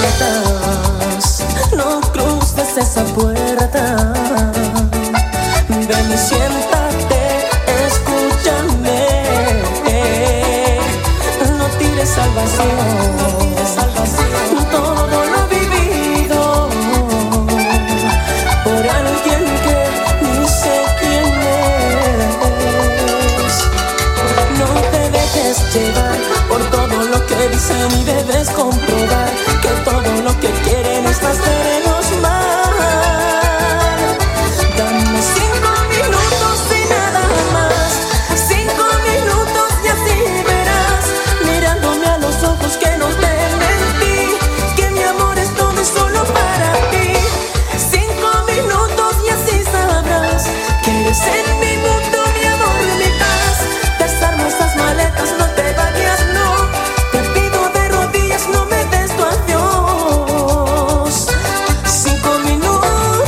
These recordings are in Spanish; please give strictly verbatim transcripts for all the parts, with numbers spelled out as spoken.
metas, no cruces esa puerta. Ven y siéntate, escúchame, no tires al vacío. Todo lo vivido por alguien que ni sé quién es. No te dejes llevar por todo lo que dicen y debes comprobar que todo lo que quieren es hacernos mal. Dame cinco minutos y nada más, cinco minutos y así verás, mirándome a los ojos que no te mentí, que mi amor es todo y solo para ti. Cinco minutos y así sabrás que eres en mi mundo, mi amor, mi paz. Desarma esas maletas, no te vayas, no. Te pido de rodillas, no me des tu adiós. Cinco minutos.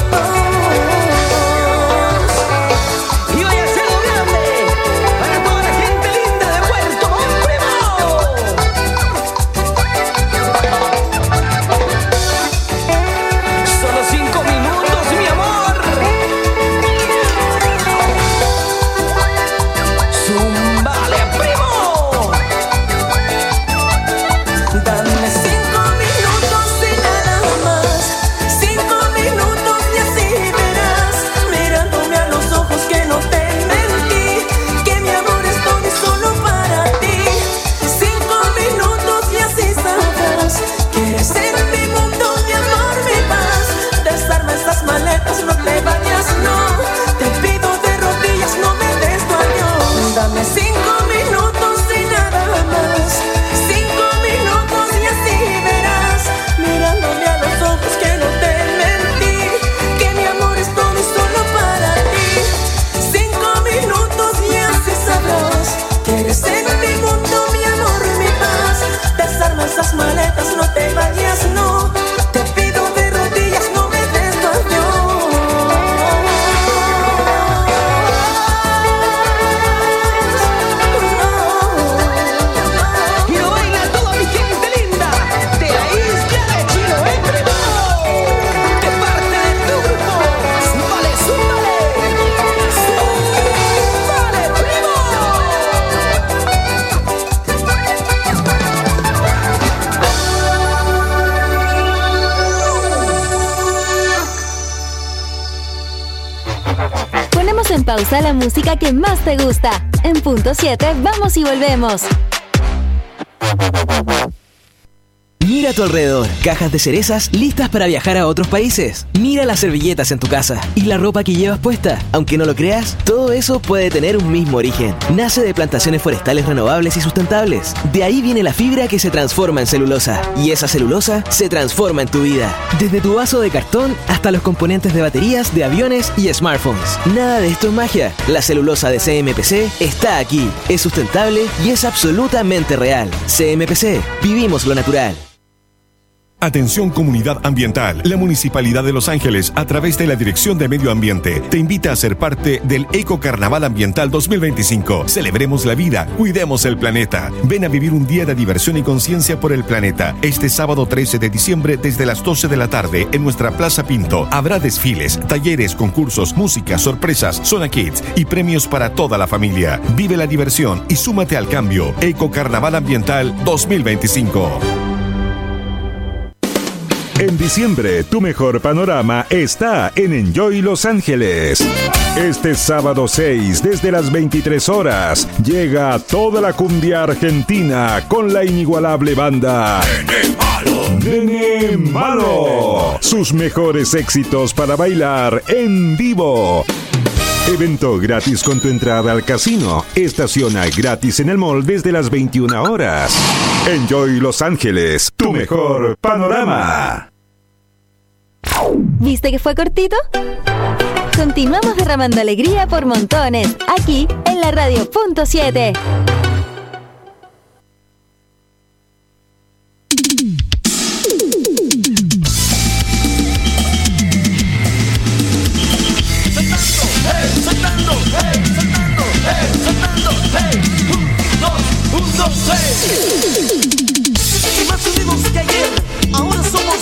Y vaya a ser grande para toda la gente linda de Puerto Montt. Solo cinco minutos, mi amor. Zumbale, primo. Dame cinco minutos y nada más, cinco minutos y así verás, mirándome a los ojos que no te mentí, que mi amor es todo y solo para ti. Cinco minutos y así sabrás que eres en mi mundo, mi amor, mi paz. Desarma esas maletas, no te vayas, no. Te pido de rodillas, no me des tu adiós. Dame cinco minutos y nada más, cinco minutos y así verás, mirándome a los ojos que no te mentí, que mi amor es todo y solo para ti. Cinco minutos y así sabrás que eres en mi mundo, mi amor, mi paz. Desarma esas maletas, no te vayas, no. Te pido de rodillas, no me des tu adiós. Y lo baila toda mi gente linda de la isla de Chiloé, primo. De parte de tu grupo. Zúmbale, zúmbale. Zúmbale, primo. Ponemos en pausa la música que más te gusta. En punto siete, vamos y volvemos. Mira a tu alrededor, cajas de cerezas listas para viajar a otros países. Mira las servilletas en tu casa y la ropa que llevas puesta. Aunque no lo creas, todo eso puede tener un mismo origen. Nace de plantaciones forestales renovables y sustentables. De ahí viene la fibra que se transforma en celulosa. Y esa celulosa se transforma en tu vida. Desde tu vaso de cartón hasta los componentes de baterías de aviones y smartphones. Nada de esto es magia. La celulosa de C M P C está aquí. Es sustentable y es absolutamente real. C M P C. Vivimos lo natural. Atención comunidad ambiental. La Municipalidad de Los Ángeles, a través de la Dirección de Medio Ambiente, te invita a ser parte del Eco Carnaval Ambiental dos mil veinticinco. Celebremos la vida, cuidemos el planeta. Ven a vivir un día de diversión y conciencia por el planeta. Este sábado trece de diciembre desde las doce de la tarde en nuestra Plaza Pinto. Habrá desfiles, talleres, concursos, música, sorpresas, zona kids y premios para toda la familia. Vive la diversión y súmate al cambio. Eco Carnaval Ambiental dos mil veinticinco. En diciembre, tu mejor panorama está en Enjoy Los Ángeles. Este sábado seis, desde las veintitrés horas, llega toda la cumbia argentina con la inigualable banda Nene Malo. Nene Malo. Sus mejores éxitos para bailar en vivo. Evento gratis con tu entrada al casino. Estaciona gratis en el mall desde las veintiuna horas. Enjoy Los Ángeles, tu mejor panorama. ¿Viste que fue cortito? Continuamos derramando alegría por montones, aquí en la radio punto siete. Y más unidos que ayer, ahora somos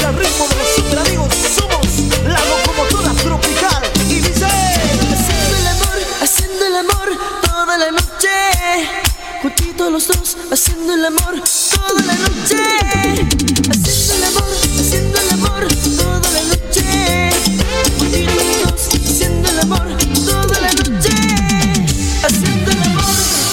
al ritmo de los super amigos somos la locomotora tropical. Y dice: haciendo el amor, haciendo el amor toda la noche. Juntitos los dos, haciendo el amor toda la noche. Haciendo el amor, haciendo el amor toda la noche. Juntitos los dos, haciendo el amor toda la noche. Haciendo el amor.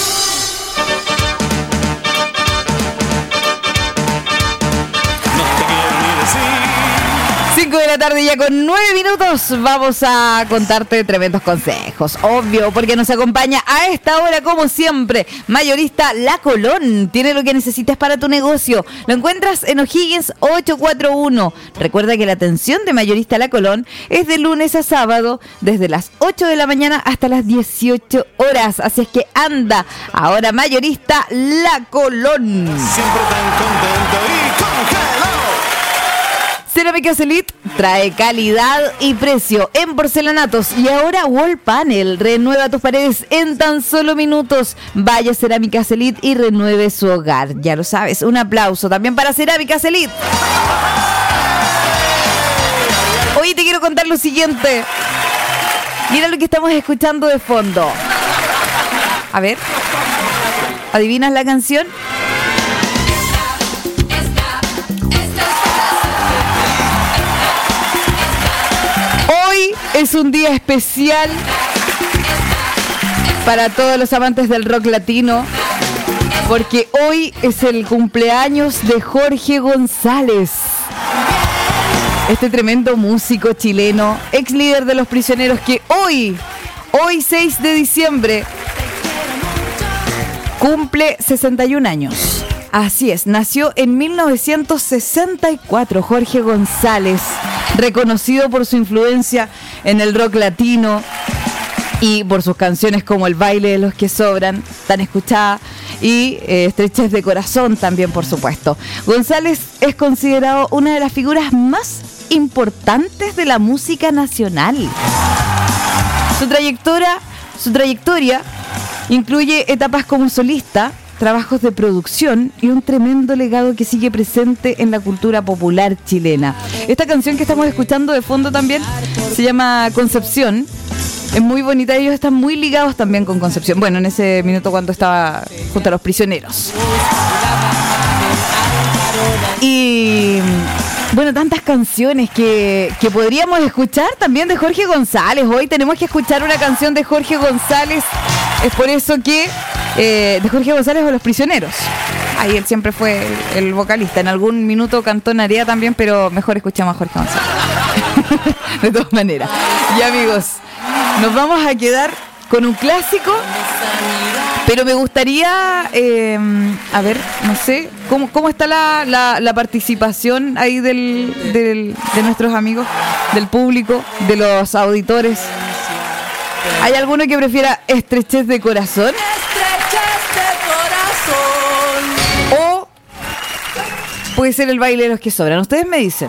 cinco de la tarde ya con nueve minutos. Vamos a contarte tremendos consejos, obvio, porque nos acompaña a esta hora, como siempre, Mayorista La Colón. Tiene lo que necesitas para tu negocio. Lo encuentras en O'Higgins ochocientos cuarenta y uno. Recuerda que la atención de Mayorista La Colón es de lunes a sábado, desde las ocho de la mañana hasta las dieciocho horas. Así es que anda, ahora Mayorista La Colón. Siempre tan contento y congelado. Cerámicas Elite trae calidad y precio en porcelanatos. Y ahora Wall Panel renueva tus paredes en tan solo minutos. Vaya a Cerámicas Elite y renueve su hogar. Ya lo sabes, un aplauso también para Cerámicas Elite. Hoy te quiero contar lo siguiente. Mira lo que estamos escuchando de fondo. A ver, ¿adivinas la canción? Hoy es un día especial para todos los amantes del rock latino, porque hoy es el cumpleaños de Jorge González. Este tremendo músico chileno, ex líder de Los Prisioneros, que hoy, hoy seis de diciembre, cumple sesenta y un años. Así es, nació en mil novecientos sesenta y cuatro Jorge González, reconocido por su influencia en el rock latino y por sus canciones como El baile de los que sobran, tan escuchada, y eh, Estrechez de corazón también, por supuesto. González es considerado una de las figuras más importantes de la música nacional. Su trayectoria, su trayectoria incluye etapas como solista, trabajos de producción y un tremendo legado que sigue presente en la cultura popular chilena. Esta canción que estamos escuchando de fondo también se llama Concepción. Es muy bonita, ellos están muy ligados también con Concepción. Bueno, en ese minuto cuando estaba junto a Los Prisioneros. Y bueno, tantas canciones que, que podríamos escuchar también de Jorge González. Hoy tenemos que escuchar una canción de Jorge González. Es por eso que eh, de Jorge González o Los Prisioneros. Ahí él siempre fue el, el vocalista. En algún minuto cantó Narea también, pero mejor escuchamos a Jorge González. De todas maneras. Y amigos, nos vamos a quedar con un clásico, pero me gustaría, eh, a ver, no sé, ¿cómo, cómo está la, la, la participación ahí del, del, de nuestros amigos, del público, de los auditores? ¿Hay alguno que prefiera Estrechez de corazón? Estrechez de corazón. ¿O puede ser El baile de los que sobran? Ustedes me dicen.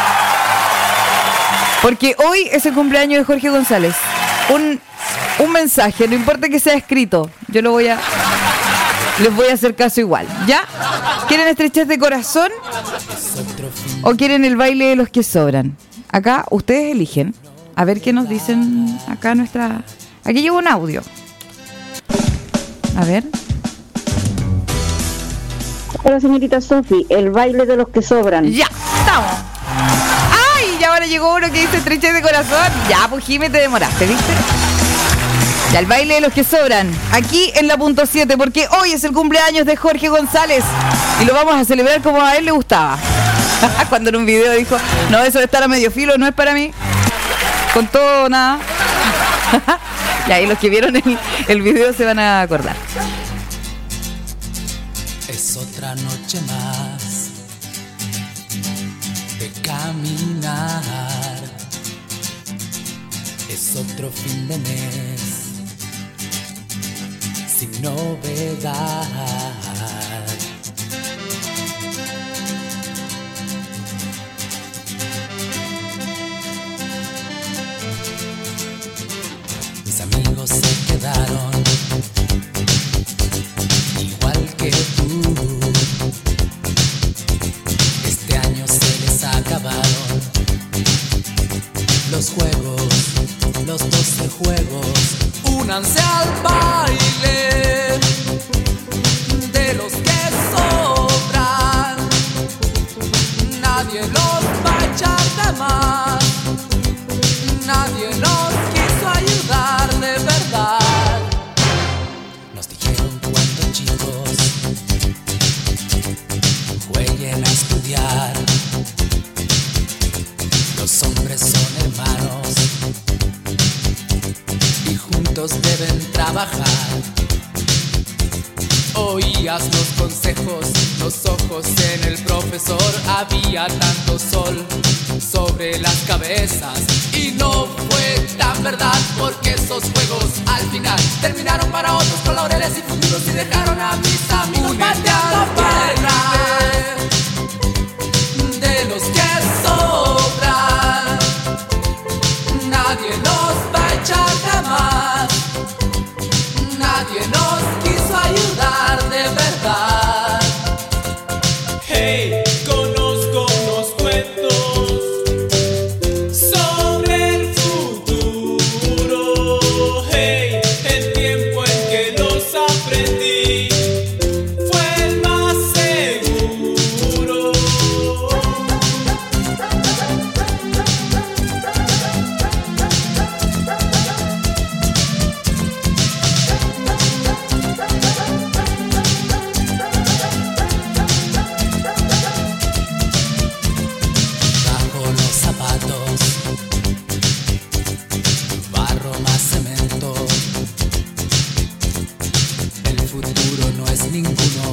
Porque hoy es el cumpleaños de Jorge González. Un, un mensaje, no importa que sea escrito, yo lo voy a... les voy a hacer caso igual, ¿ya? ¿Quieren Estrechez de corazón? ¿O quieren El baile de los que sobran? Acá ustedes eligen. A ver qué nos dicen acá nuestra... Aquí llevo un audio. A ver. Hola, señorita Sofi, El baile de los que sobran. Ya, estamos. ¡Ay! Y ahora llegó uno que dice Estrechez de corazón. Ya, pues Jimé, te demoraste, ¿viste? Ya, El baile de los que sobran. Aquí en la punto siete, porque hoy es el cumpleaños de Jorge González. Y lo vamos a celebrar como a él le gustaba. Cuando en un video dijo, no, eso de estar a medio filo no es para mí. Con todo, nada. Y ahí los que vieron el, el video se van a acordar. Es otra noche más de caminar. Es otro fin de mes sin novedad. Mis amigos se quedaron igual que tú. Este año se les acaba únanse al baile de los que sobran. Nadie los va a echar de más, nadie nos quiso ayudar de verdad. Nos dijeron cuando chicos jueguen a estudiar, los hombres son hermanos y juntos deben trabajar. Oías los consejos, los ojos en el profesor. Había tanto sol sobre las cabezas y no fue tan verdad, porque esos juegos al final terminaron para otros con laureles y futuros y dejaron a mis amigos pateando para de los que sobran. Nadie nos va a echar de más, nadie nos quiso ayudar de verdad. Hey, conozco unos cuentos sobre el futuro. Hey, el tiempo en que los aprendí fue el más seguro. Bajo los zapatos, barro más cemento. El futuro no es ninguno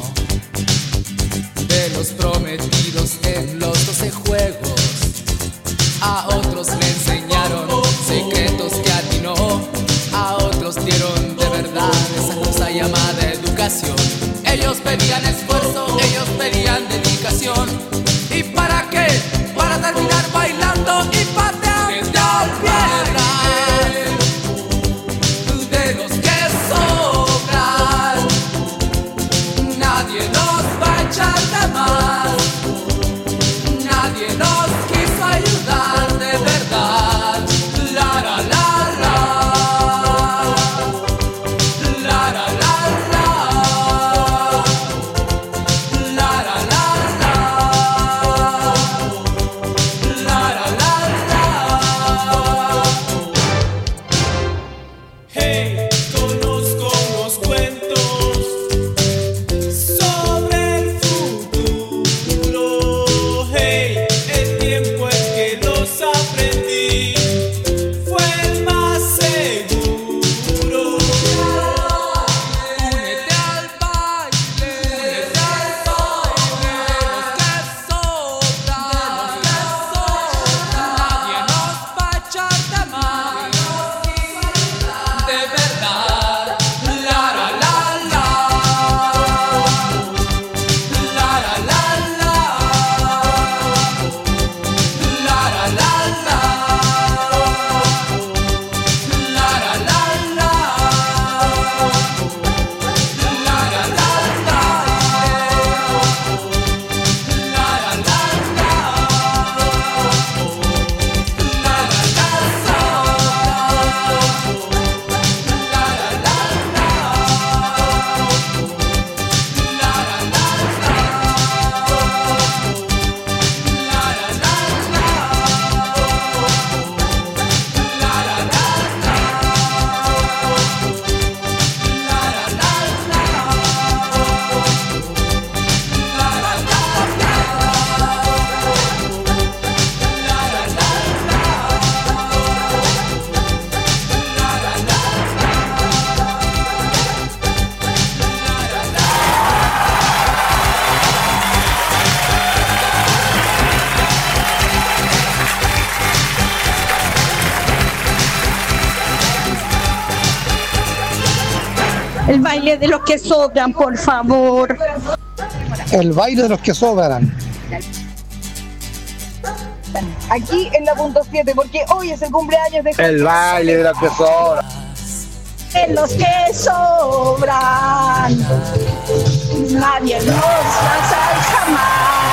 de los prometidos en los doce juegos. A otros le enseñaron secretos que atinó, a otros dieron de verdad esa cosa llamada educación. Ellos pedían esfuerzo, ellos pedían dedicación. ¿Y para qué? Para terminar bailando y pateando al baile de los que sobran. Nadie nos va a echar de más, nadie nos quiso ayudar de verdad. La la la la, la la la la, la la la la, la la la la. Hey, conozco unos cuentos sobre el futuro. Hey, el tiempo en que los aprendí fue el más seguro. Únete al baile, únete al baile de los que sobran, de los que sobran. Nadie nos va a echar de más, de verdad. La la la la, la la la la, la la la la, la la la la. El baile de los que sobran, por favor. El baile de los que sobran. Aquí en la punto siete, porque hoy es el cumpleaños de... El baile de los que sobran. De los que sobran. Nadie nos va a hacer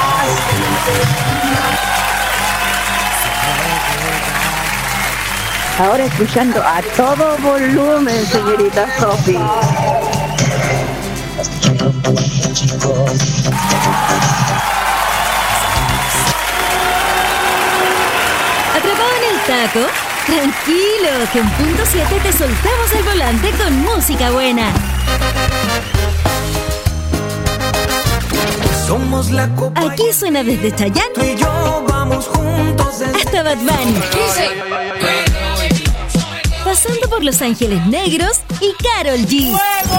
jamás. Ahora escuchando a todo volumen, señorita Sofi. ¿Atrapado en el taco? Tranquilo, que en punto siete te soltamos el volante con música buena. Somos la copa. Aquí suena desde Chayanne Tú y yo vamos juntos desde hasta Bad Bunny, pasando por Los Ángeles Negros y Karol G.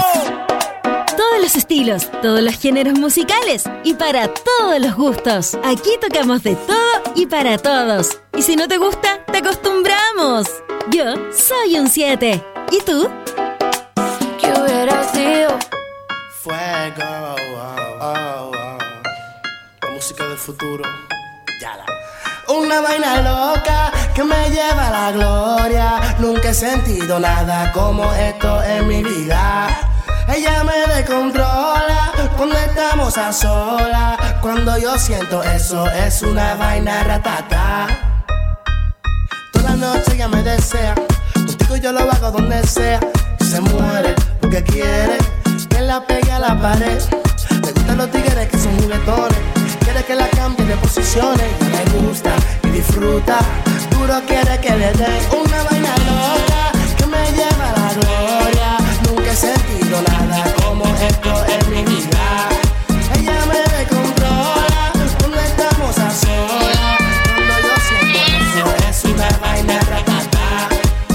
Todos los estilos, todos los géneros musicales y para todos los gustos. Aquí tocamos de todo y para todos. Y si no te gusta, te acostumbramos. Yo soy un siete. ¿Y tú? ¿Qué hubiera sido? Fuego, oh, oh, oh. La música del futuro. Ya la. Una vaina loca que me lleva a la gloria. Nunca he sentido nada como esto en mi vida. Ella me descontrola cuando estamos a solas. Cuando yo siento eso es una vaina ratata. Toda la noche ella me desea. Contigo yo lo hago donde sea. Se muere porque quiere que la pegue a la pared. Le gustan los tigres que son juguetones. Quiere que la cambie de posiciones. Y le gusta y disfruta. Duro quiere que le dé una vaina loca que me lleva a la gloria. Nunca he sentido nada como esto en mi vida. Ella me descontrola cuando estamos a solas. Cuando yo siento eso es una vaina ratata.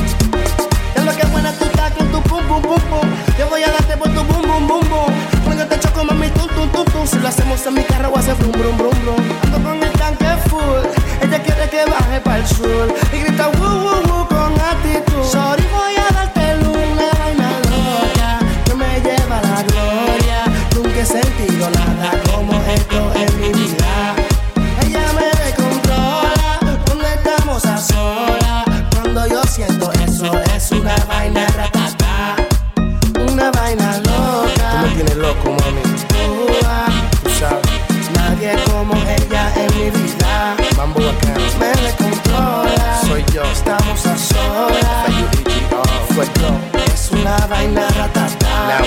Ya lo que buena tú estás con tu pum pum pum pum. Yo voy a darte por tu bum bum bum bum. Cuando te choco mami tum tum tum tum. Si lo hacemos en mi carro voy a hacer brum brum brum brum. Ando con el tanque full. Ella quiere que baje para el sur y grita woo woo woo con actitud. Sorry voy a darte una vaina loca que me lleva a la gloria. Nunca he sentido nada como esto en mi vida. Ella me descontrola cuando estamos a solas. Cuando yo siento eso es una vaina ratata. Una vaina loca. Tú me tienes loco, mami. Uh, ah, tú sabes. Nadie como ella en mi vida. Mambo bacán. Me descontrola. Soy yo. Estamos a solas. Fue yo. Es una vaina ratata.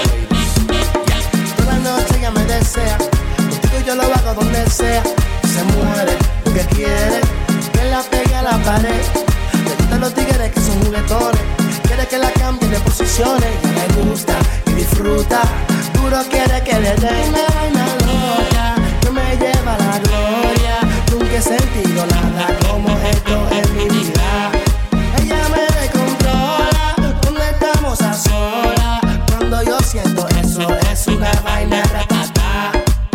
Toda la noche ella me desea. Contigo yo lo hago donde sea. Se muere porque quiere que la pegue a la pared. Le gustan los tigres que son juguetones. Quiere que la cambie de posiciones. Y le gusta y disfruta. Duro quiere que le dé una vaina loca que me lleva a la gloria. Nunca he sentido nada como esto en mi vida. Ella me descontrola cuando estamos a solas. Cuando yo siento eso es una vaina ratata.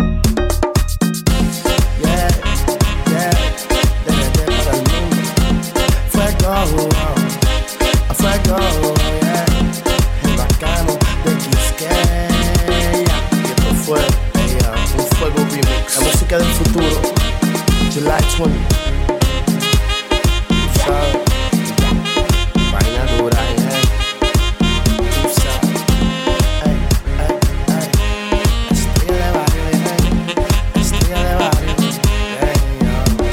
Yeah, yeah, desde para el mundo. Fuego, oh, fuego, oh, yeah. El bacano de Quisqueya. Y esto fue ella, un fuego remix. La música del futuro. July twentieth. Tú sabes. Vaina dura, eh. Tú sabes. Ey, ey, ey. Estrella de barrio, eh. Estrella de barrio. Ey, yo.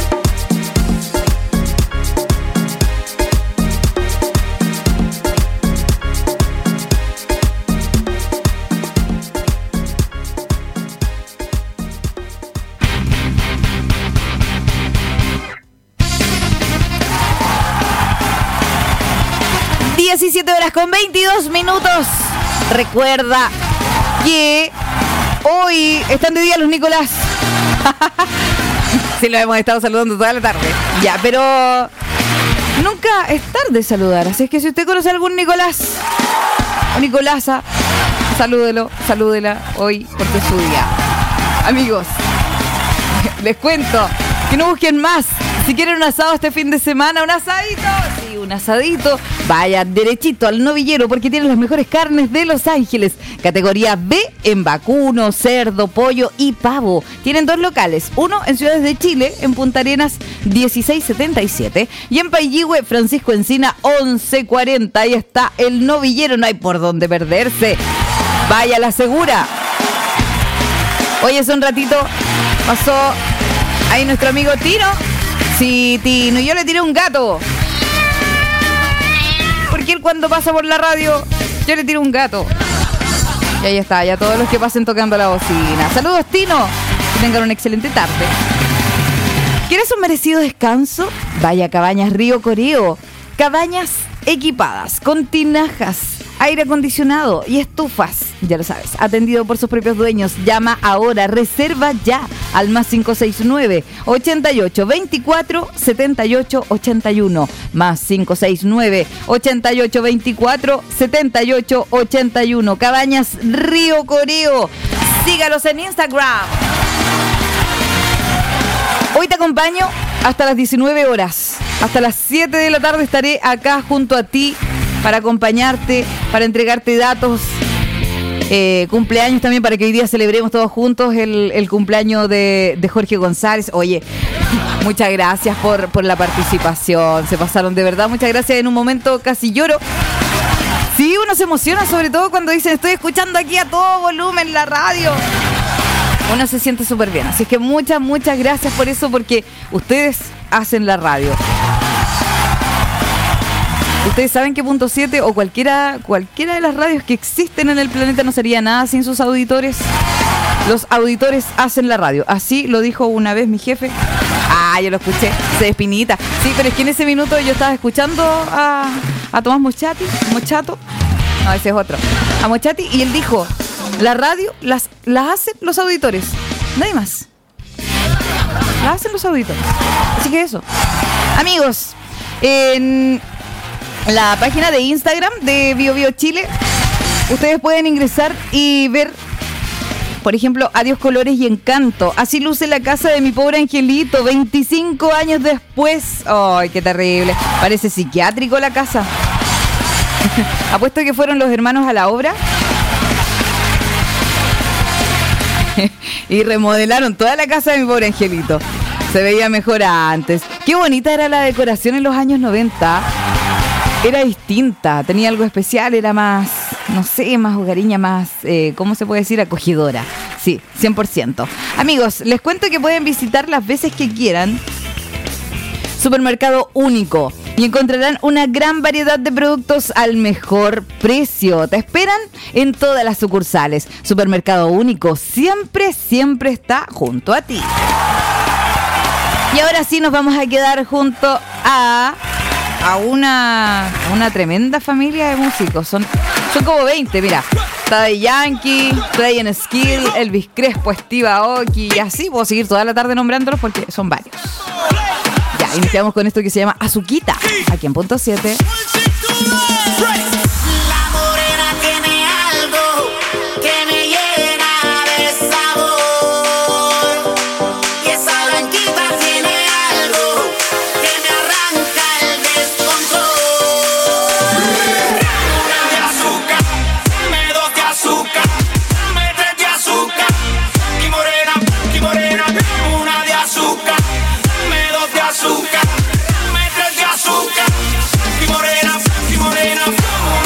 diecisiete horas con veintidós minutos. Recuerda que hoy están de día los Nicolás. Sí, lo hemos estado saludando toda la tarde. Ya, pero nunca es tarde saludar. Así es que si usted conoce a algún Nicolás o Nicolasa, salúdelo, salúdela hoy porque es su día. Amigos, les cuento que no busquen más. Si quieren un asado este fin de semana, un asadito, sí, un asadito, vaya derechito al Novillero porque tienen las mejores carnes de Los Ángeles. Categoría B en vacuno, cerdo, pollo y pavo. Tienen dos locales, uno en Ciudades de Chile, en Punta Arenas dieciséis setenta y siete y en Pailligüe, Francisco Encina once cuarenta. Ahí está el Novillero, no hay por dónde perderse. Vaya a la segura. Hoy hace un ratito pasó ahí nuestro amigo Tino. Sí, Tino, yo le tiré un gato. que él cuando pasa por la radio, yo le tiro un gato. Y ahí está, ya todos los que pasen tocando la bocina. Saludos, Tino. Que tengan una excelente tarde. ¿Quieres un merecido descanso? Vaya a Cabañas Río Coreo. Cabañas equipadas con tinajas, aire acondicionado y estufas. Ya lo sabes, atendido por sus propios dueños. Llama ahora, reserva ya al más cinco seis nueve, ochenta y ocho, veinticuatro, setenta y ocho, ochenta y uno. Más cinco seis nueve, ochenta y ocho, veinticuatro, setenta y ocho, ochenta y uno. Cabañas Río Coreo. Sígalos en Instagram. Hoy te acompaño hasta las diecinueve horas. Hasta las siete de la tarde estaré acá junto a ti para acompañarte, para entregarte datos. Eh, cumpleaños también, para que hoy día celebremos todos juntos el, el cumpleaños de, de Jorge González. Oye, muchas gracias por, por la participación. Se pasaron de verdad. Muchas gracias. En un momento casi lloro. Sí, uno se emociona, sobre todo cuando dicen estoy escuchando aquí a todo volumen la radio. Uno se siente súper bien. Así que muchas, muchas gracias por eso, porque ustedes hacen la radio. Ustedes saben que Punto siete o cualquiera, cualquiera de las radios que existen en el planeta no sería nada sin sus auditores. Los auditores hacen la radio. Así lo dijo una vez mi jefe. Ah, yo lo escuché. Se despinita. Sí, pero es que en ese minuto yo estaba escuchando a, a Tomás Mochati. Mochato. No, ese es otro. A Mochati, y él dijo, la radio las, las hacen los auditores. Nadie más. Las hacen los auditores. Así que eso. Amigos, en la página de Instagram de Bio Bio Chile, ustedes pueden ingresar y ver, por ejemplo, Adiós Colores y Encanto. Así luce la casa de mi pobre angelito, veinticinco años después. ¡Ay, qué terrible! Parece psiquiátrico la casa. Apuesto que fueron los hermanos a la obra y remodelaron toda la casa de mi pobre angelito. Se veía mejor antes. Qué bonita era la decoración en los años noventa. Era distinta, tenía algo especial, era más, no sé, más hogareña, más, eh, ¿cómo se puede decir? Acogedora. Sí, cien por ciento. Amigos, les cuento que pueden visitar las veces que quieran Supermercado Único y encontrarán una gran variedad de productos al mejor precio. Te esperan en todas las sucursales. Supermercado Único siempre, siempre está junto a ti. Y ahora sí nos vamos a quedar junto a... a una, una tremenda familia de músicos. Son, son como veinte, mira. Está de Yankee, Play and Skill, Elvis Crespo, Steve Aoki, y así puedo seguir toda la tarde nombrándolos porque son varios. Ya, iniciamos con esto que se llama Azuquita, aquí en Punto siete. La morena tiene algo que me llena de sabor, y esa blanquita tiene algo que me arranca el descontrol. Una de azúcar, dame dos de azúcar, dame tres de azúcar, y morena, y morena, una de azúcar, dame dos de azúcar, dame tres de azúcar, y morena, y morena,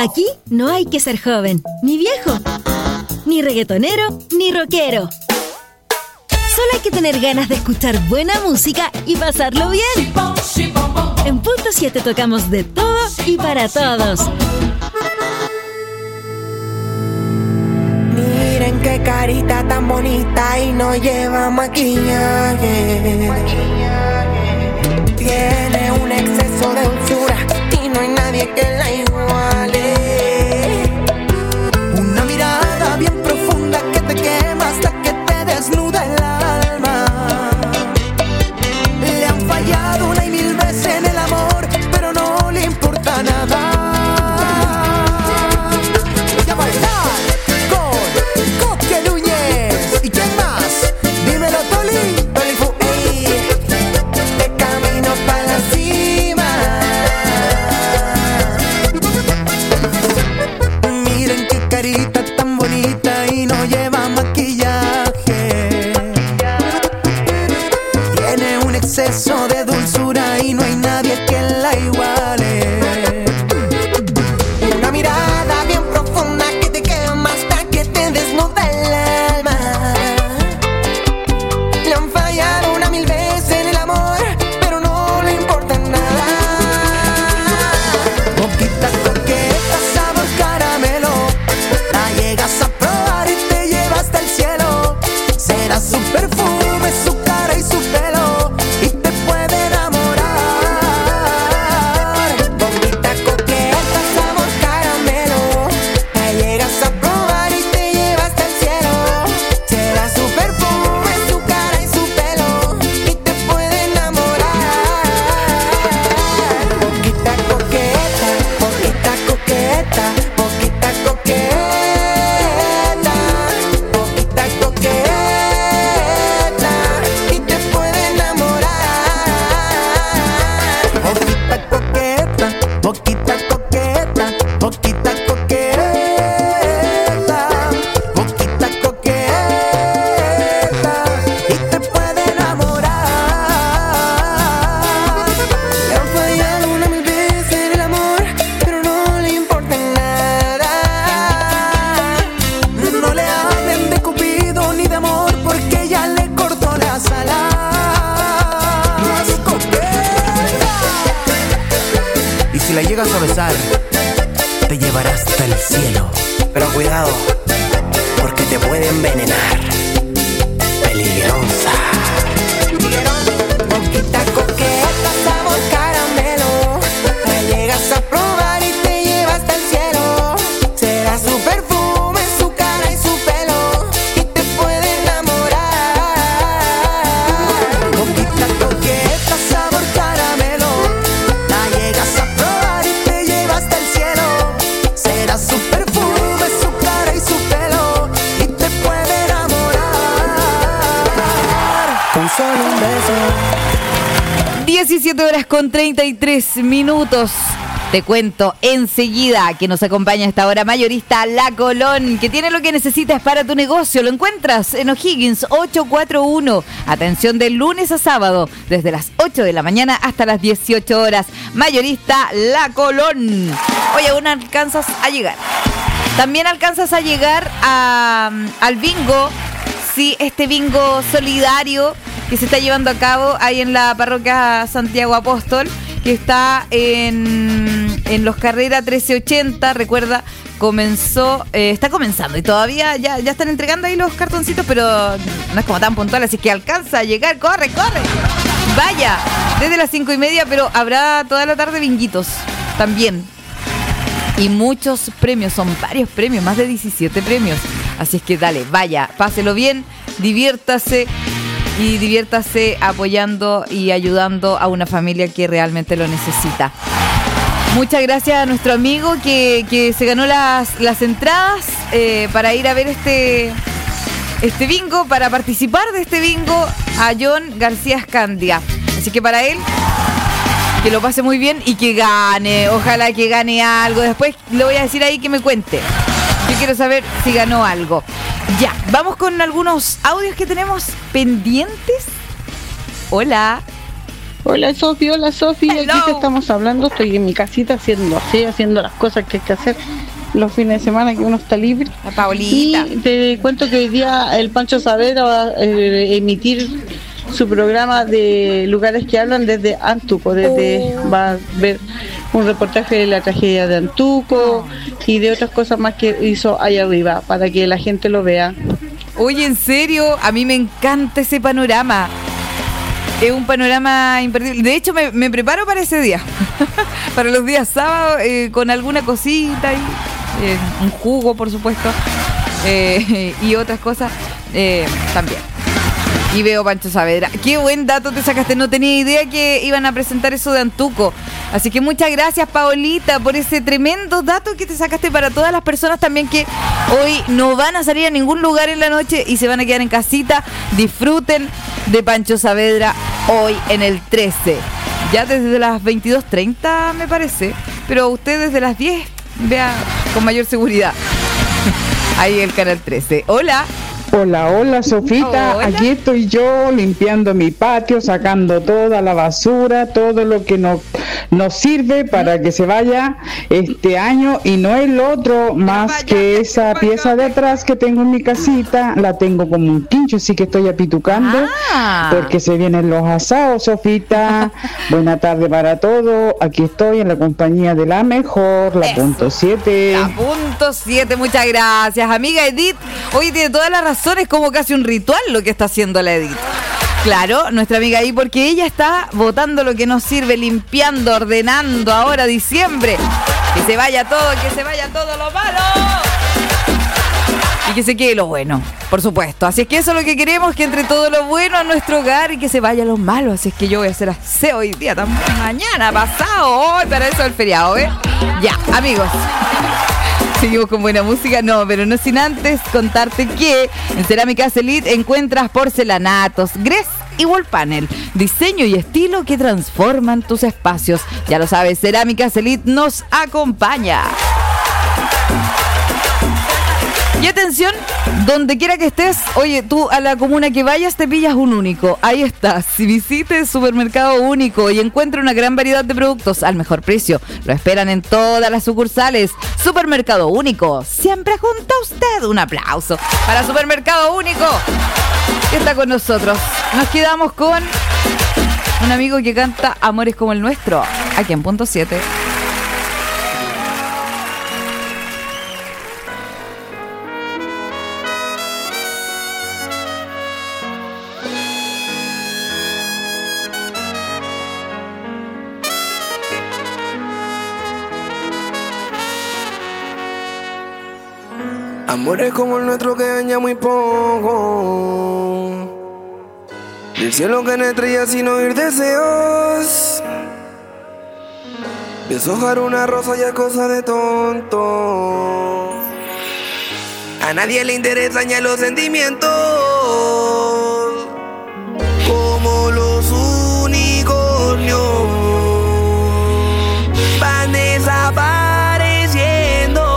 Aquí no hay que ser joven, ni viejo, ni reggaetonero, ni rockero. Solo hay que tener ganas de escuchar buena música y pasarlo bien. En Punto siete tocamos de todo y para todos. Miren qué carita tan bonita y no lleva maquillaje. Tiene un exceso de dulzura y no hay nadie que la iguale. Una mirada bien profunda que te quema hasta que te desnuda el alma. Le han fallado una y mil veces en el amor, pero no le importa nada. Voy a bailar con Coque Núñez. ¿Y quién más? Dímelo, Toli. Toli Fu, ey. De camino para la cima. Miren qué carita tan bonita y no lleva maquillaje. Tiene un exceso de dulzura y no hay nadie que la iguale. Una mirada bien profunda que te quema hasta que te desnuda el alma. Le han fallado una mil veces en el amor, pero no le importa nada. Boquita coqueta, sabor caramelo. La llegas a probar y te lleva hasta el cielo. Será su perfume, su cara y su pelo, y te puede enamorar. Boquita coqueta, sabor caramelo. La llegas a probar y te lleva hasta el cielo. Será su perfume, su cara y su pelo, y te puede enamorar. Boquita coqueta, boquita coqueta, boquita coqueta, boquita coqueta, y te puede enamorar. Boquita coqueta, boquita coqueta, boquita coqueta, boquita coqueta, y te puede enamorar. Le han fallado una mil veces en el amor, pero no le importa nada. No le hablen de Cupido ni de amor, porque ya le cortó las alas. Coqueta. Y si la llegas a besar, te llevará hasta el cielo. Pero cuidado, porque te puede envenenar. Peligrosa. Boquita coqueta, sabor caramelo. La llegas a probar y te lleva hasta el cielo. Será su perfume, su cara y su pelo, y te puede enamorar. Boquita coqueta, sabor caramelo. La llegas a probar y te lleva hasta el cielo. Será su perfume, su cara y su pelo, y te puede enamorar. Con solo un beso. diecisiete horas con treinta y tres minutos. Te cuento enseguida que nos acompaña a esta hora mayorista La Colón, que tiene lo que necesitas para tu negocio. Lo encuentras en O'Higgins ochocientos cuarenta y uno. Atención de lunes a sábado, desde las ocho de la mañana hasta las dieciocho horas. Mayorista La Colón. Oye, aún alcanzas a llegar. También alcanzas a llegar a, al bingo. Sí, este bingo solidario que se está llevando a cabo ahí en la parroquia Santiago Apóstol, que está en, en Los Carrera trece ochenta. Recuerda, comenzó, eh, está comenzando y todavía ya, ya están entregando ahí los cartoncitos, pero no es como tan puntual, así que alcanza a llegar. ¡Corre, corre! Vaya, desde las cinco y media, pero habrá toda la tarde binguitos también. Y muchos premios, son varios premios, más de diecisiete premios. Así es que dale, vaya, páselo bien, diviértase y diviértase apoyando y ayudando a una familia que realmente lo necesita. Muchas gracias a nuestro amigo que, que se ganó las, las entradas eh, para ir a ver este, este bingo, para participar de este bingo, a John García Escandia. Así que para él, que lo pase muy bien y que gane. Ojalá que gane algo. Después le voy a decir ahí que me cuente. Yo quiero saber si ganó algo. Ya, vamos con algunos audios que tenemos pendientes. Hola. Hola Sofi, hola Sofi, aquí te estamos hablando, estoy en mi casita haciendo así, haciendo las cosas que hay que hacer los fines de semana que uno está libre. La Paulita. Y te cuento que hoy día el Pancho Saavedra va a eh, emitir su programa de lugares que hablan desde Antuco, desde oh. va a ver un reportaje de la tragedia de Antuco y de otras cosas más que hizo allá arriba, para que la gente lo vea. Oye, en serio, a mí me encanta ese panorama. Es un panorama imperdible. De hecho, me, me preparo para ese día. Para los días sábados, eh, con alguna cosita y eh, un jugo, por supuesto, eh, y otras cosas eh, también. Y veo Pancho Saavedra. Qué buen dato te sacaste. No tenía idea que iban a presentar eso de Antuco. Así que muchas gracias, Paolita, por ese tremendo dato que te sacaste para todas las personas también que hoy no van a salir a ningún lugar en la noche y se van a quedar en casita. Disfruten de Pancho Saavedra hoy en el trece. Ya desde las veintidós treinta me parece. Pero usted desde las diez vea con mayor seguridad. Ahí el canal trece. Hola. Hola, hola Sofita, hola. Aquí estoy yo limpiando mi patio, sacando toda la basura, todo lo que no nos sirve para que se vaya este año y no el otro, más vaya, que esa pieza de atrás que tengo en mi casita, la tengo como un quincho, así que estoy apitucando ah. porque se vienen los asados, Sofita. Buena tarde para todos, aquí estoy en la compañía de la mejor, la Eso. punto siete. La punto siete, muchas gracias, amiga Edith. Hoy tiene toda la razón. Es como casi un ritual lo que está haciendo la Edith. Claro, nuestra amiga ahí, porque ella está botando lo que nos sirve, limpiando, ordenando ahora diciembre. Que se vaya todo, que se vaya todo lo malo. Y que se quede lo bueno, por supuesto. Así es que eso es lo que queremos, que entre todo lo bueno a nuestro hogar y que se vaya lo malo. Así es que yo voy a hacer aseo hoy día, también mañana, pasado, hoy, para eso el feriado, ¿eh? Ya, amigos. Seguimos con buena música, no, pero no sin antes contarte que en Cerámicas Elite encuentras porcelanatos, grés y wall panel, diseño y estilo que transforman tus espacios. Ya lo sabes, Cerámicas Elite nos acompaña. Y atención, donde quiera que estés, oye, tú a la comuna que vayas te pillas un Único. Ahí estás. Si visites Supermercado Único y encuentra una gran variedad de productos al mejor precio, lo esperan en todas las sucursales. Supermercado Único, siempre junto a usted. Un aplauso para Supermercado Único, que está con nosotros. Nos quedamos con un amigo que canta Amores como el nuestro, aquí en punto siete. Amores como el nuestro que daña muy poco. Del cielo que no estrellas sin oír deseos. Deshojar una rosa ya es cosa de tonto. A nadie le interesan ya los sentimientos. Como los unicornios van desapareciendo.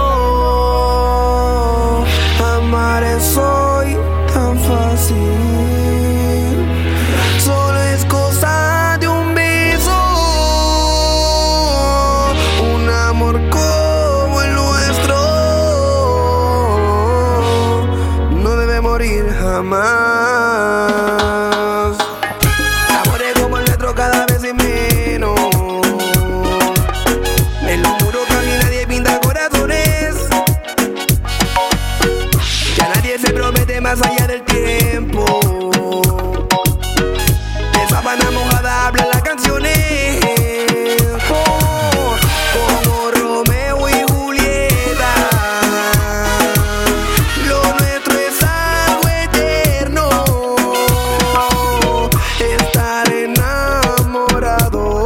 Amar es hoy tan fácil. Solo es cosa de un beso. Un amor como el nuestro no debe morir jamás. Amores como el nuestro cada vez es menos. En los muros casi nadie pinta corazones. Ya nadie se promete más allá del tiempo. De sábana mojada hablan las canciones. Como, como Romeo y Julieta. Lo nuestro es algo eterno. Estar enamorado.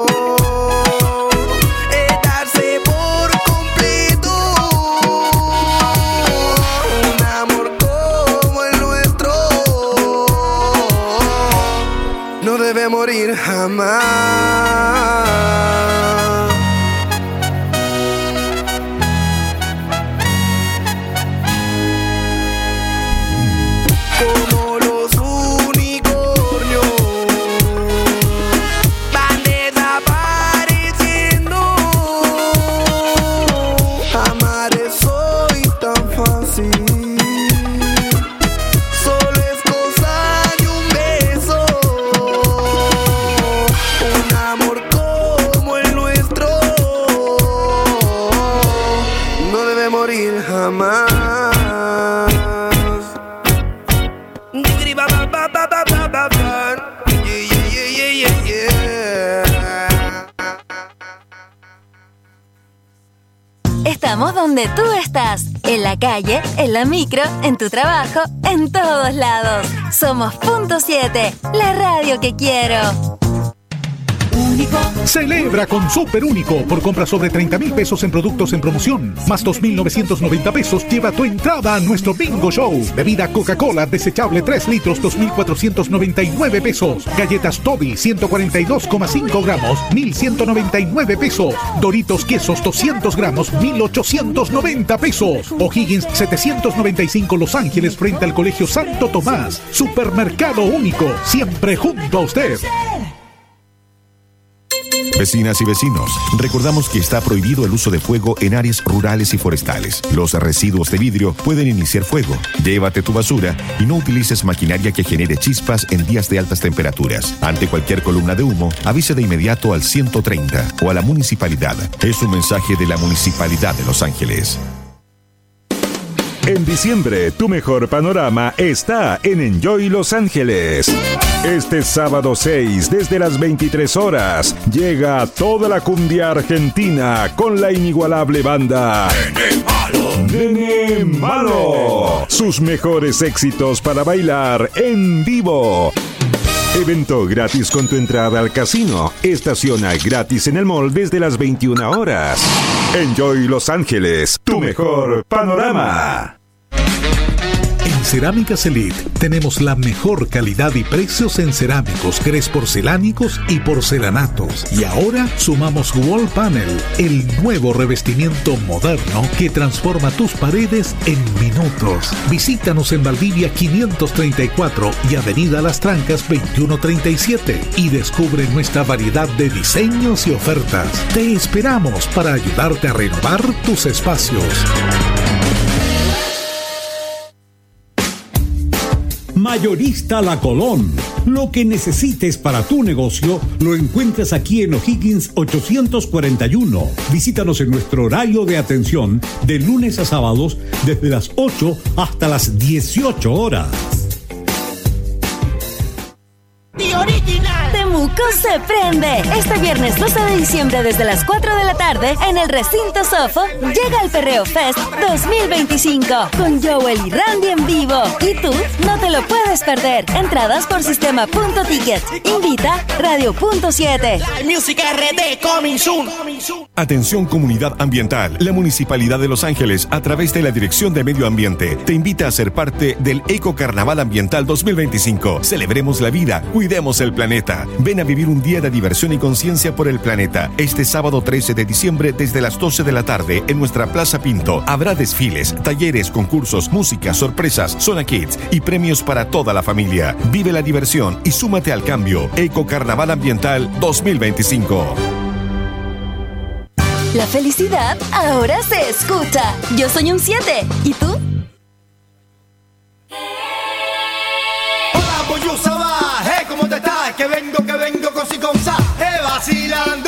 Es darse por completo. Un amor como el nuestro no debe morir jamás. Como los unicornios morir jamás. Estamos donde tú estás, en la calle, en la micro, en tu trabajo, en todos lados. Somos Punto siete, la radio que quiero. Único. Celebra con Super Único. Por compra sobre treinta mil pesos en productos en promoción, más dos mil novecientos noventa pesos, lleva tu entrada a nuestro Bingo Show. Bebida Coca-Cola desechable tres litros, dos mil cuatrocientos noventa y nueve pesos. Galletas Toby, ciento cuarenta y dos coma cinco gramos, mil ciento noventa y nueve pesos. Doritos Quesos, doscientos gramos, mil ochocientos noventa pesos. O'Higgins, setecientos noventa y cinco Los Ángeles, frente al Colegio Santo Tomás. Supermercado Único, siempre junto a usted. Vecinas y vecinos, recordamos que está prohibido el uso de fuego en áreas rurales y forestales. Los residuos de vidrio pueden iniciar fuego. Llévate tu basura y no utilices maquinaria que genere chispas en días de altas temperaturas. Ante cualquier columna de humo, avise de inmediato al ciento treinta o a la municipalidad. Es un mensaje de la Municipalidad de Los Ángeles. En diciembre, tu mejor panorama está en Enjoy Los Ángeles. Este sábado seis, desde las veintitrés horas, llega toda la cumbia argentina con la inigualable banda Nene Malo. Nene Malo. Sus mejores éxitos para bailar en vivo. Evento gratis con tu entrada al casino. Estaciona gratis en el mall desde las veintiuna horas. Enjoy Los Ángeles, tu mejor panorama. En Cerámicas Elite tenemos la mejor calidad y precios en cerámicos, grés porcelánicos y porcelanatos. Y ahora sumamos Wall Panel, el nuevo revestimiento moderno que transforma tus paredes en minutos. Visítanos en Valdivia quinientos treinta y cuatro y Avenida Las Trancas veintiuno treinta y siete y descubre nuestra variedad de diseños y ofertas. Te esperamos para ayudarte a renovar tus espacios. Mayorista La Colón. Lo que necesites para tu negocio lo encuentras aquí en O'Higgins ochocientos cuarenta y uno. Visítanos en nuestro horario de atención de lunes a sábados desde las ocho hasta las dieciocho horas. Temuco se prende. Este viernes doce de diciembre desde las cuatro de la tarde en el recinto Sofo llega el Perreo Fest dos mil veinticinco con Joel y Randy en vivo. Y tú no te lo puedes perder. Entradas por sistema punto ticket. Invita Radio Punto siete. Music R D coming soon. Atención comunidad ambiental. La Municipalidad de Los Ángeles, a través de la Dirección de Medio Ambiente, te invita a ser parte del Eco Carnaval Ambiental dos mil veinticinco. Celebremos la vida, cuidemos el planeta. Ven a vivir un día de diversión y conciencia por el planeta. Este sábado trece de diciembre desde las doce de la tarde en nuestra Plaza Pinto. Habrá desfiles, talleres, concursos, música, sorpresas, zona kids y premios para toda la familia. Vive la diversión y súmate al cambio. Eco Carnaval Ambiental dos mil veinticinco. La felicidad ahora se escucha. Yo soy un siete. ¿Y tú? Hola, pues yo Saba, hey, ¿cómo te estás? Que vengo, que vengo con si con sa, eh, vacilando.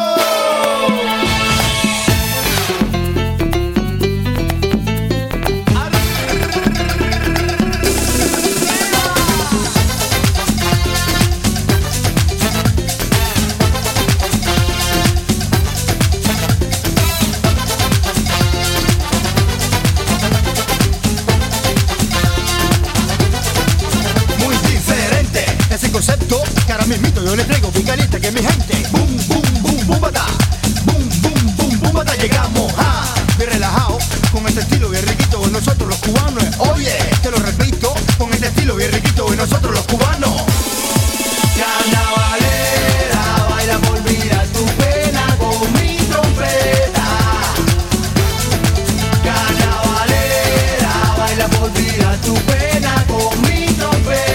Concepto, que ahora mismito yo le traigo bien caliente que mi gente. Boom, boom, boom, boom, bata. Boom, boom, boom, boom, bata. Llegamos a bien relajado, con este estilo bien riquito de nosotros los cubanos. Oye, te lo repito, con este estilo bien riquito de nosotros los cubanos. Carnavalera, baila por olvidar tu pena con mi trompeta. Carnavalera, baila por olvidar tu pena con mi trompeta.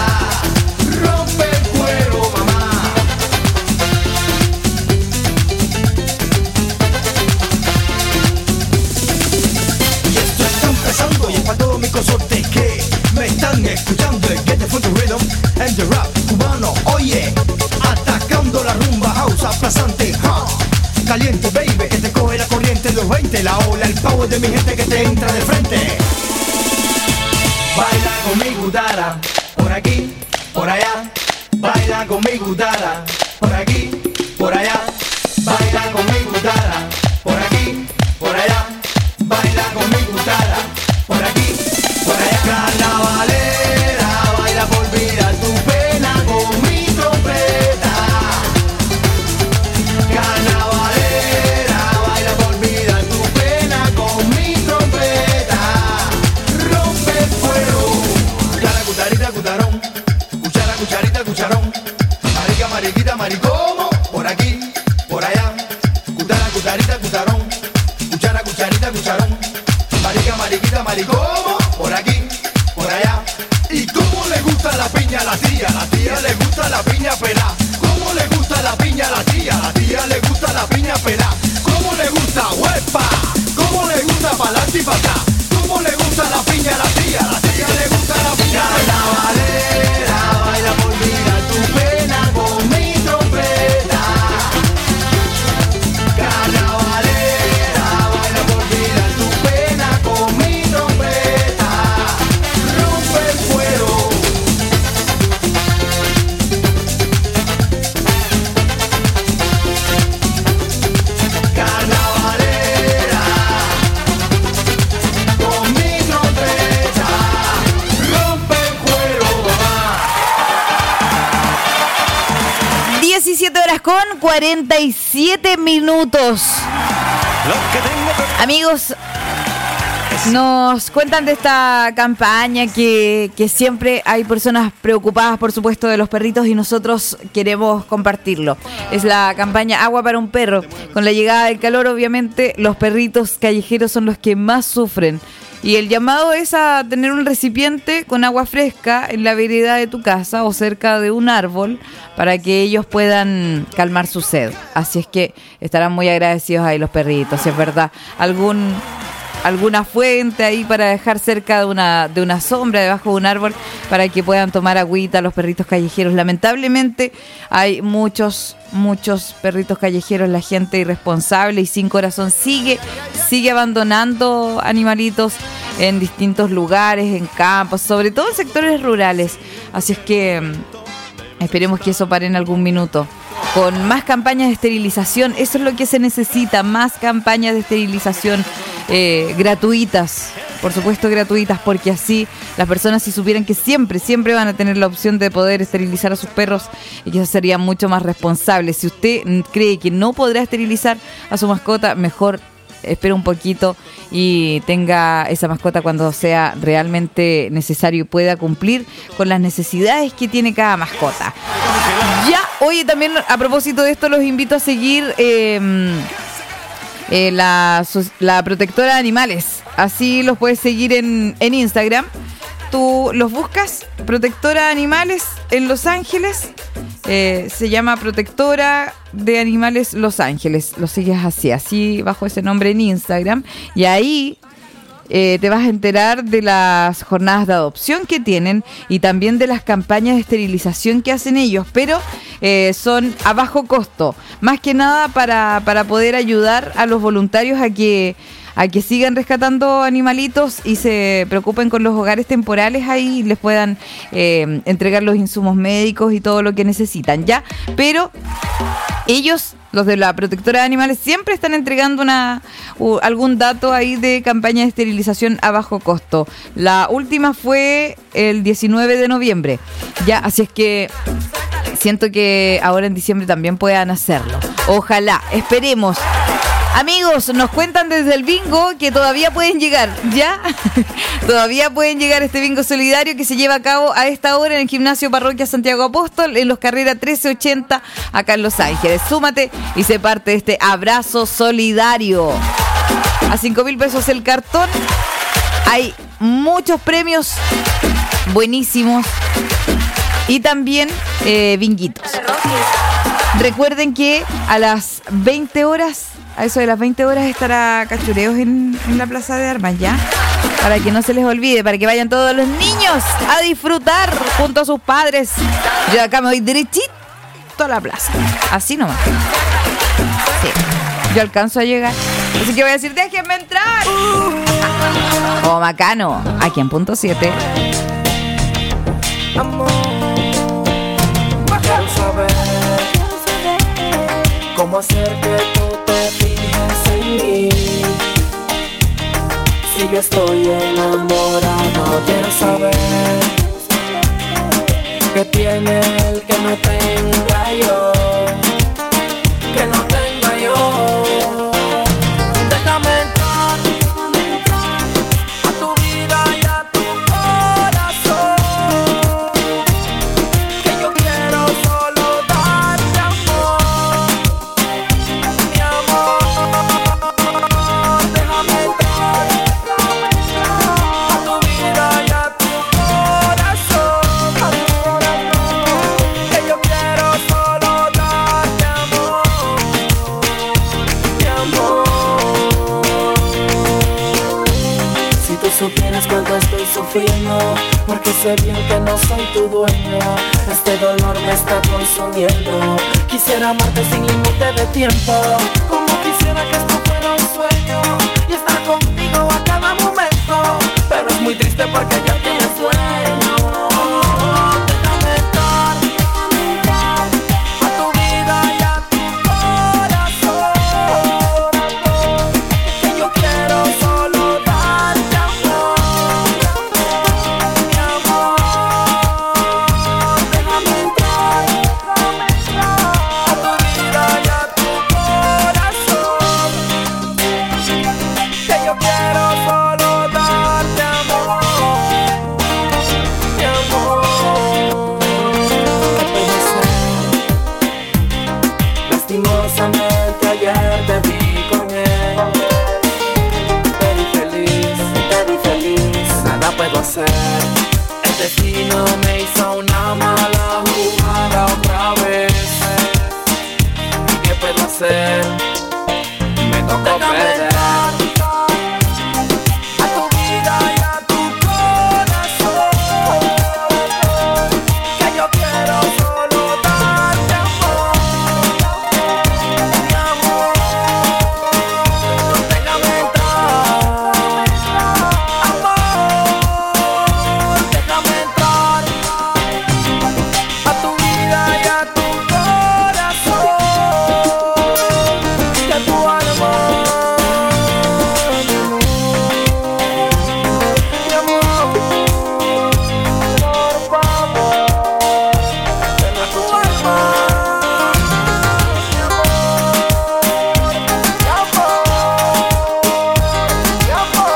Y es para todos mis consortes que me están escuchando el Get the Funk Rhythm and the Rap cubano. Oye, atacando la rumba house aplazante, huh? Caliente, baby, que te coge la corriente de tus veinte. La ola, el power de mi gente que te entra de frente. Baila con mi gutara, por aquí, por allá. Baila con mi gutara, por aquí, por allá. Baila con mi gutara, por aquí, por allá. Baila con mi gutara, por aquí, por allá. Carnavalera, baila por olvidar tu pena con mi trompeta. Carnavalera, baila por olvidar tu pena con mi trompeta. Rompe el fuego. Cuchara, cucharita, cucharón. Cuchara, cucharita, cucharón. Marica, mariquita, maricomo. Por aquí, por allá. Cuchara, cucharita, cucharón. Cuchara, cucharita, cucharón. Marica, mariquita, maricomo. Por aquí, por allá. ¿Y cómo le gusta la piña a la tía? La tía le gusta la piña pelá. ¿Cómo le gusta la piña a la tía? La tía le gusta la piña pelá. ¿Cómo le gusta huepa? ¿Cómo le gusta pa'lante y pa' acá? ¿Cómo le gusta la piña a la tía? La tía le gusta la piña pelá. Carnavalera, baila por olvidar tu pena con mi trompeta. Carnavalera, baila por olvidar tu pena con mi trompeta. Rompe el fuego. Carnavalera, con mi trompeta. Rompe el fuego, mamá. diecisiete horas con cuarenta y siete minutos. Amigos, nos cuentan de esta campaña que, que siempre hay personas preocupadas, por supuesto, de los perritos y nosotros queremos compartirlo. Es la campaña Agua para un Perro. Con la llegada del calor, obviamente, los perritos callejeros son los que más sufren. Y el llamado es a tener un recipiente con agua fresca en la vereda de tu casa o cerca de un árbol para que ellos puedan calmar su sed. Así es que estarán muy agradecidos ahí los perritos, si es verdad. Algún... alguna fuente ahí para dejar cerca de una, de una sombra, debajo de un árbol, para que puedan tomar agüita los perritos callejeros. Lamentablemente hay muchos, muchos perritos callejeros, la gente irresponsable y sin corazón sigue, sigue abandonando animalitos en distintos lugares, en campos, sobre todo en sectores rurales. Así es que esperemos que eso pare en algún minuto. Con más campañas de esterilización, eso es lo que se necesita, más campañas de esterilización eh, gratuitas, por supuesto gratuitas, porque así las personas, si supieran que siempre, siempre van a tener la opción de poder esterilizar a sus perros, y que eso sería mucho más responsable. Si usted cree que no podrá esterilizar a su mascota, mejor espera un poquito y tenga esa mascota cuando sea realmente necesario y pueda cumplir con las necesidades que tiene cada mascota. Ya, oye, también a propósito de esto, los invito a seguir eh, eh, la, la protectora de animales. Así los puedes seguir en, en Instagram. Tú los buscas, protectora de animales en Los Ángeles. Eh, se llama Protectora de Animales Los Ángeles. Lo sigues así, así bajo ese nombre en Instagram. Y ahí eh, te vas a enterar de las jornadas de adopción que tienen y también de las campañas de esterilización que hacen ellos. Pero eh, son a bajo costo. Más que nada para, para poder ayudar a los voluntarios a que... a que sigan rescatando animalitos y se preocupen con los hogares temporales ahí y les puedan eh, entregar los insumos médicos y todo lo que necesitan, ¿ya? Pero ellos, los de la protectora de animales, siempre están entregando una uh, algún dato ahí de campaña de esterilización a bajo costo. La última fue el diecinueve de noviembre, ¿ya? Así es que siento que ahora en diciembre también puedan hacerlo. Ojalá, esperemos. Amigos, nos cuentan desde el bingo que todavía pueden llegar, ¿ya? Todavía pueden llegar a este bingo solidario que se lleva a cabo a esta hora en el Gimnasio Parroquia Santiago Apóstol, en los Carrera trece ochenta, acá en Los Ángeles. Súmate y sé parte de este abrazo solidario. A cinco mil pesos el cartón. Hay muchos premios buenísimos y también eh, binguitos. Recuerden que a las veinte horas, a eso de las veinte horas, estará Cachureos en, en la Plaza de Armas, ¿ya? Para que no se les olvide, para que vayan todos los niños a disfrutar junto a sus padres. Yo acá me voy derechito a la plaza, así nomás. Sí, yo alcanzo a llegar. Así que voy a decir, déjenme entrar. Oh, bacano. Aquí en punto siete. Quiero saber cómo hacer que tú te fijes en mí. Si yo estoy enamorado, quiero saber qué tiene él que no tenga yo, que no tenga yo. Déjame entrar a tu vida y a tu corazón, que yo quiero solo darte amor, mi amor. Déjame entrar a tu vida y a tu corazón, que yo quiero solo darte amor, mi amor. Si tú supieras cuánto estoy sufriendo, porque sé bien que no soy tu dueño. Este dolor me está consumiendo. Quisiera amarte sin límite de tiempo, como quisiera que esto fuera un sueño y estar contigo a cada momento. Pero es muy triste porque ya tienes sueño. Déjame entrar a tu vida y a tu corazón, que yo quiero solo darte amor, mi amor. Déjame entrar a tu vida y a tu corazón, que yo quiero solo darte amor, mi amor. Lastimosamente ayer te vi con él, te vi feliz, te vi feliz. Nada puedo hacer, el destino me hizo una mala jugada otra vez. ¿Y qué puedo hacer? Me tocó perder. A tu vida y a tu corazón, que yo quiero solo darte amor, mi amor. Déjame entrar, amor. Déjame entrar a tu vida y a tu corazón, que tu alma, mi amor, mi amor, por favor, ven a tu alma, mi amor, mi amor,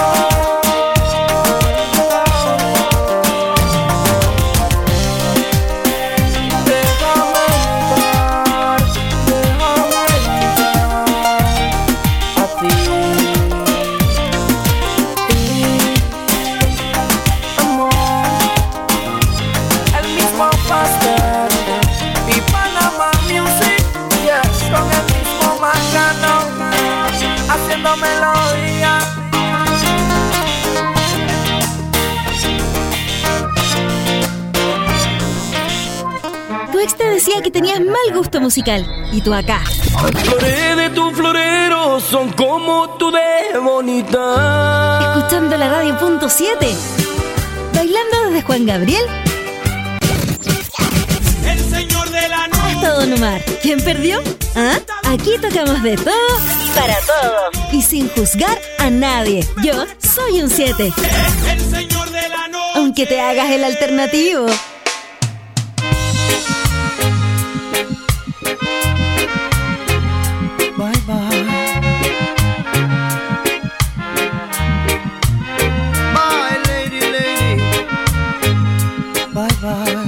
déjame entrar, déjame entrar a ti, amor. El mismo pastel y Panama Music, yes, con el mismo Macano, haciendo melodía. Tu ex te decía que tenías mal gusto musical. Y tú acá, Flores de tu florero son como tú de bonita. escuchando la radio punto siete. Bailando desde Juan Gabriel El señor de la noche. hasta Don Omar. ¿Quién perdió? ¿Ah? Aquí tocamos de todo para todos. Y sin juzgar a nadie. Yo soy un siete. El señor de la noche. Aunque te hagas el alternativo. Bye bye. Bye lady, lady. Bye bye.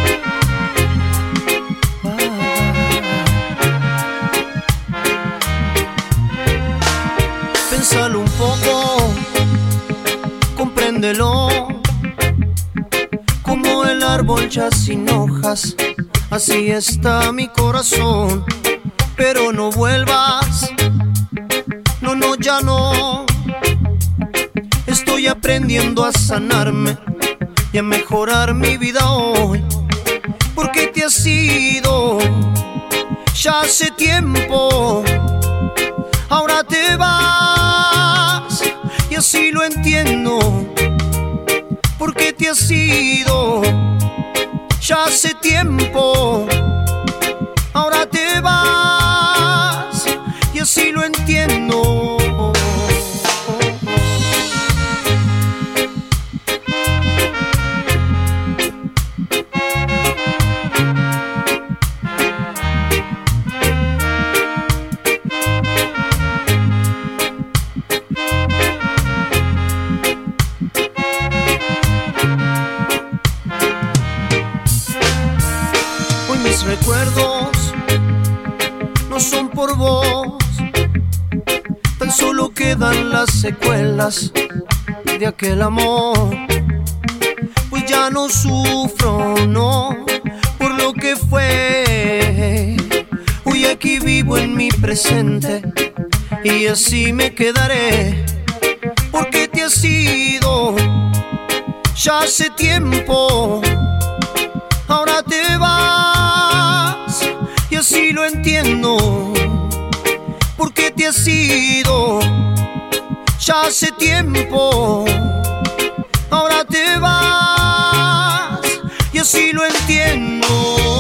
Bye bye. Pénsalo un poco, compréndelo. Como el árbol ya sin hojas, así está mi corazón. Pero no vuelvas, no, no, ya no. Estoy aprendiendo a sanarme y a mejorar mi vida hoy. Porque te has ido ya hace tiempo. Ahora ahora te vas y así lo entiendo, porque te has ido ya hace tiempo. Ahora te vas y así lo entiendo. Recuerdos no son por vos, tan solo quedan las secuelas de aquel amor. Pues ya no sufro, no, por lo que fue. Hoy aquí vivo en mi presente y así me quedaré, porque te has ido ya hace tiempo. Ahora te vas y así lo entiendo, porque te has ido ya hace tiempo. Ahora te vas y así lo entiendo.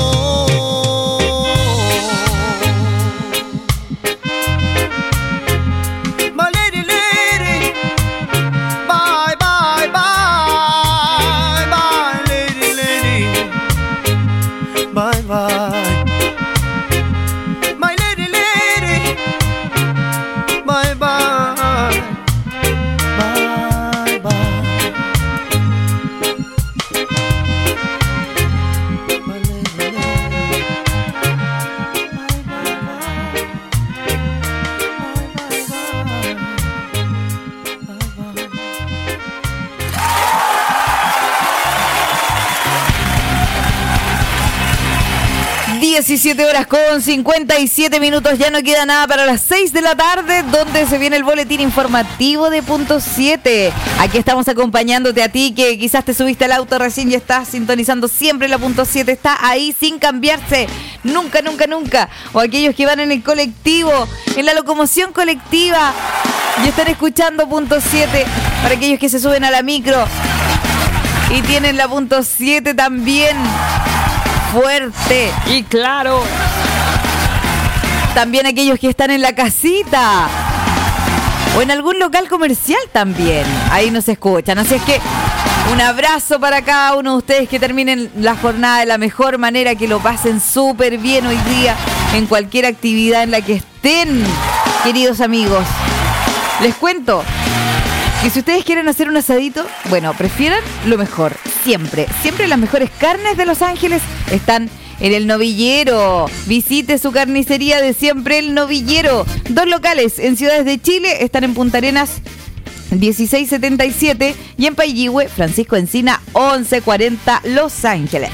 diecisiete horas con cincuenta y siete minutos, ya no queda nada para las seis de la tarde, donde se viene el boletín informativo de Punto siete. Aquí estamos acompañándote a ti, que quizás te subiste al auto recién y estás sintonizando siempre la Punto siete, está ahí sin cambiarse, nunca, nunca, nunca. O aquellos que van en el colectivo, en la locomoción colectiva, y están escuchando Punto siete, para aquellos que se suben a la micro y tienen la Punto siete también fuerte y claro. También aquellos que están en la casita o en algún local comercial también, ahí nos escuchan. Así es que un abrazo para cada uno de ustedes, que terminen la jornada de la mejor manera, que lo pasen súper bien hoy día en cualquier actividad en la que estén, queridos amigos. Les cuento que si ustedes quieren hacer un asadito, bueno, prefieran lo mejor, siempre. Siempre las mejores carnes de Los Ángeles están en El Novillero. Visite su carnicería de siempre, El Novillero. Dos locales en ciudades de Chile, están en Punta Arenas dieciséis setenta y siete y en Pailihue, Francisco Encina once cuarenta, Los Ángeles.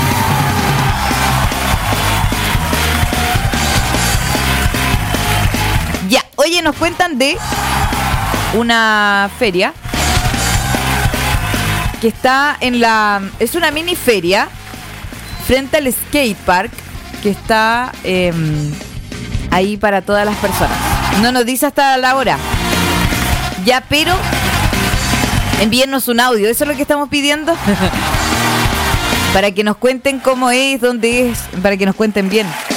Ya, oye, nos cuentan de una feria que está en la... Es una mini feria frente al skate park que está eh, ahí para todas las personas. No nos dice hasta la hora. Ya, pero envíennos un audio, eso es lo que estamos pidiendo. Para que nos cuenten cómo es, dónde es, para que nos cuenten bien.